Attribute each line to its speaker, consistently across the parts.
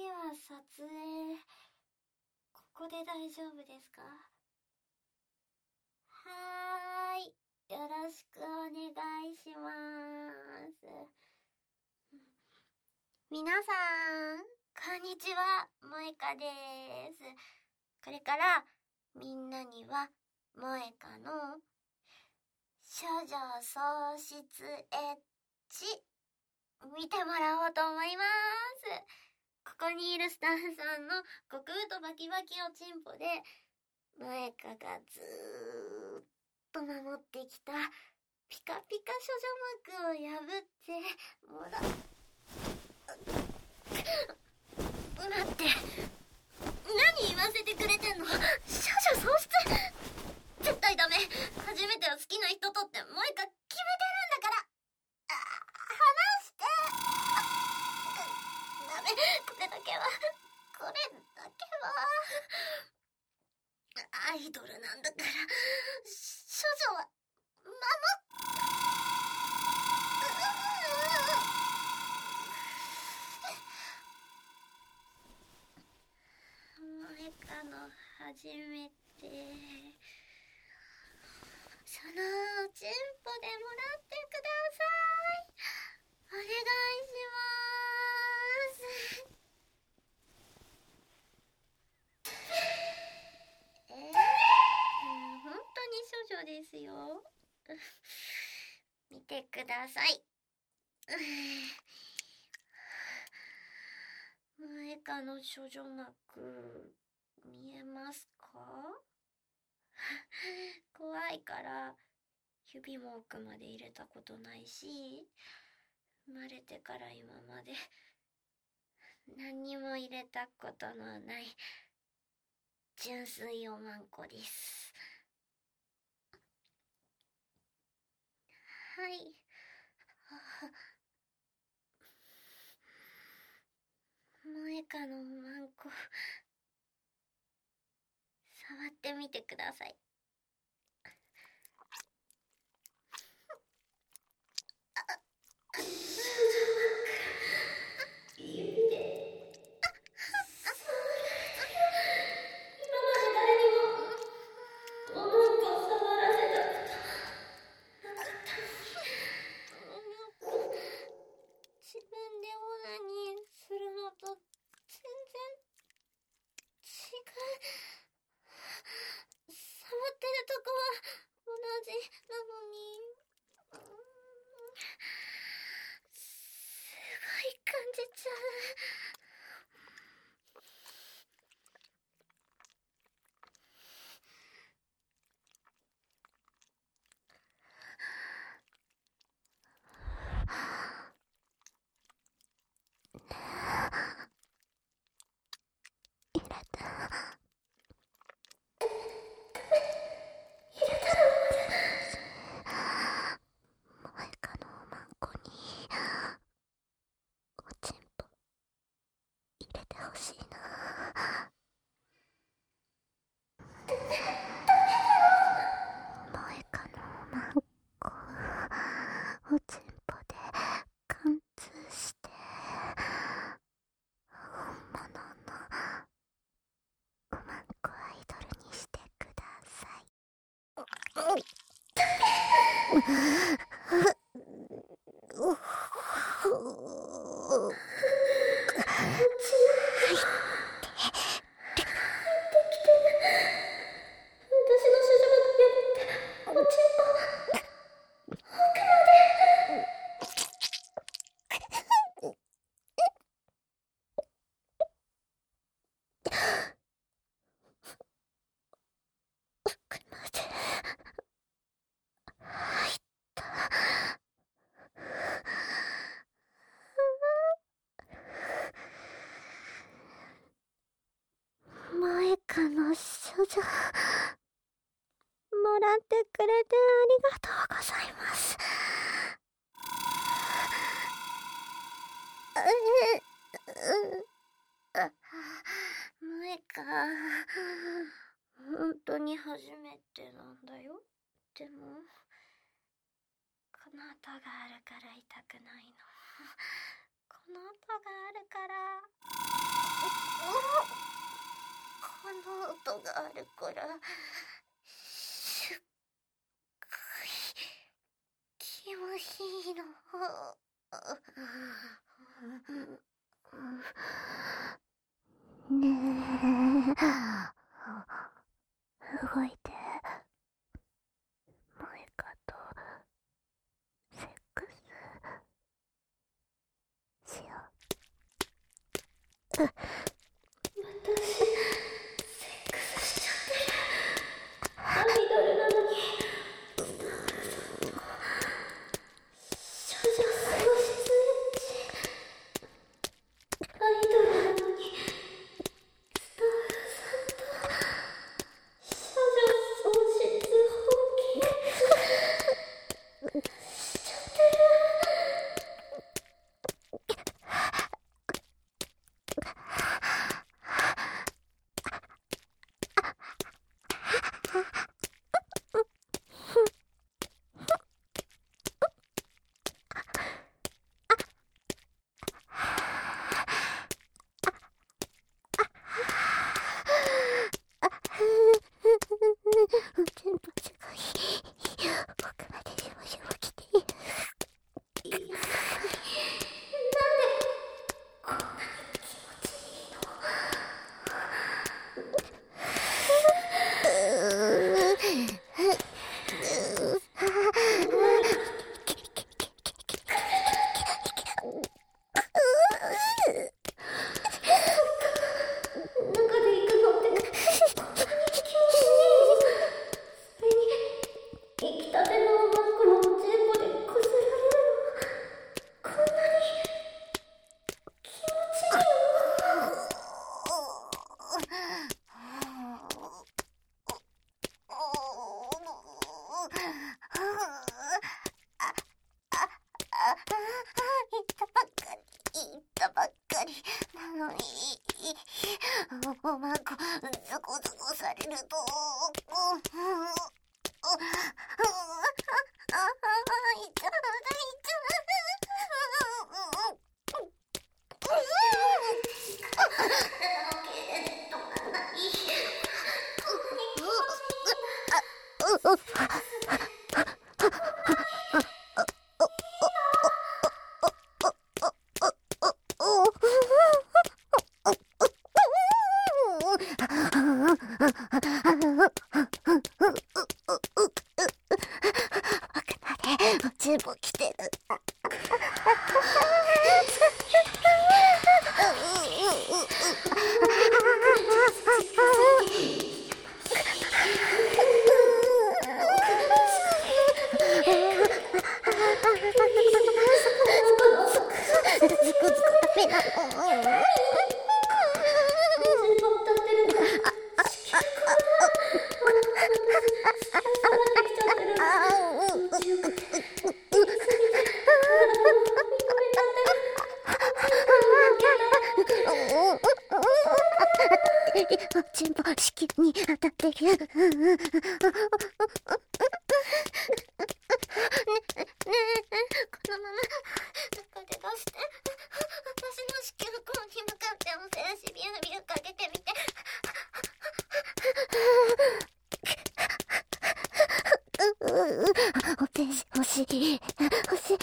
Speaker 1: は撮影、ここで大丈夫ですか？はーい。よろしくお願いします。皆さん、こんにちは、萌香です。これから、みんなには、萌香の処女喪失エッチ、見てもらおうと思います。ここにいるスタッフさんの極太バキバキおちんぽで、萌香がずーっと守ってきたピカピカ処女膜を破ってもら待って、何言わせてくれてんの？処女喪失絶対ダメ。初めては好きな人とって萌香決めてるんだから。離して。ダメ、これだけはアイドルなんだから、処女は守萌香の初めて、そのおちんぽでもらってください。お願いします。本当に処女ですよ。見てください。萌香の処女膜、見えますか？怖いから指も奥まで入れたことないし、生まれてから今まで何にも入れたことのない純粋おまんこです。はい。萌香のおまんこ、触ってみてください。自分でオナニーするのと全然違う。触ってるとこは同じなのに、すごい感じちゃう。おちんぽで貫通して本物のおまんこアイドルにしてください。萌香の処女、もらってくれてありがとうございます。萌香、本当に初めてなんだよ。でもこの跡があるから痛くないの。この跡があるから。 この音があるからすっごい気持ちいいの。ねえ、動いて。萌香とセックスしよう。私、セックスしちゃってる。アイドルなのに、少女過ごしスイッチ。アイドルなのに、スタッフさんと少女喪失放棄しちゃってる。全部すごい。奥までしぼしぼ来て。なんでこんなに気持ちいいの？中で行くのってこんなに気持ちいいの？それに出来たての真っ黒のチンポでこすられるのこんなに気持ちいいの？言ったばっかりなのに、おまんこズコズコされると、チンポ来てる。チンポ子宮に当たってる。ねえ、このまま中で出して、私の子宮口に向かってお手足ビュービューかけてみて。お手足欲しい。欲しい。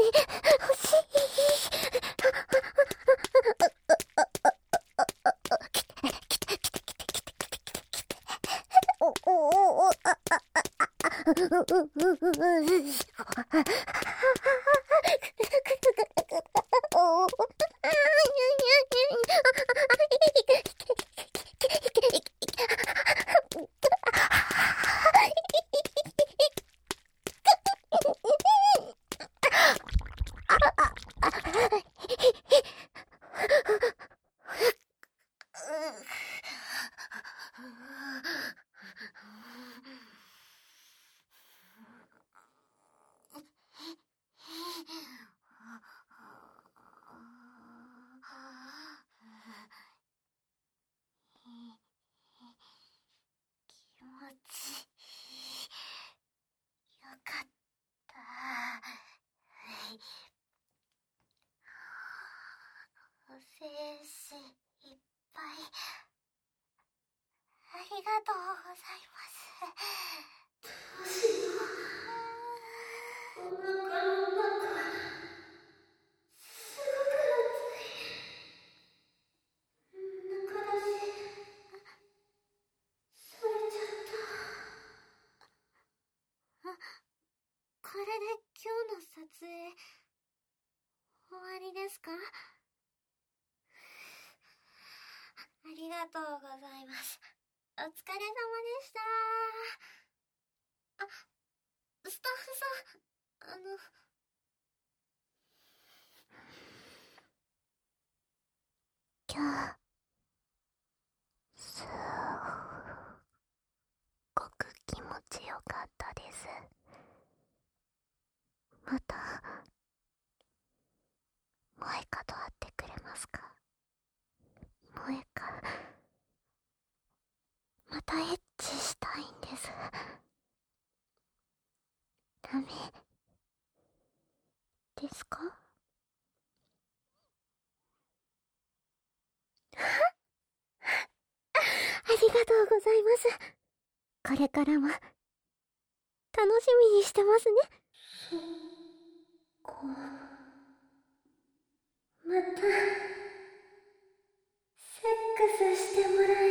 Speaker 1: 気持ちよかった。お精子いっぱいありがとうございます。どうしよう。お腹の中、すごく暑い。中出し、されちゃった。これで今日の撮影、終わりですか？ありがとうございます。お疲れ様でした。あ、スタッフさん、今日、すごく気持ちよかったです。また、萌香と会ってくれますか？萌香、またエッチしたいんです。ダメですか？ありがとうございます。これからも、楽しみにしてますね。そっか。また、セックスしてもらえ